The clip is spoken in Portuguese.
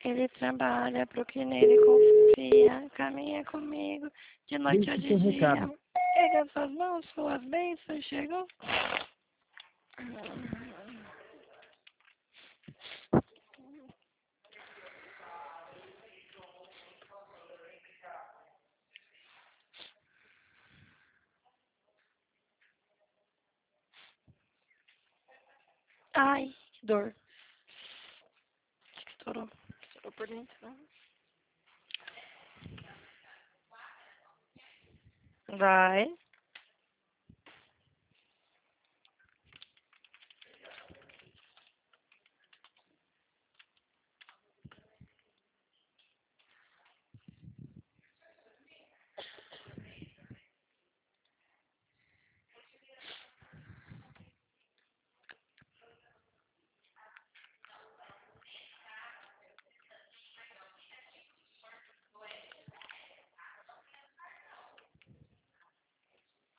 Ele trabalha pro que nele confia, caminha comigo de noite ou Deixe de seu dia. recado. Pega suas mãos, suas bênçãos chegam. Ai, que dor. Acho que estourou. Estourou por dentro, né? Vai.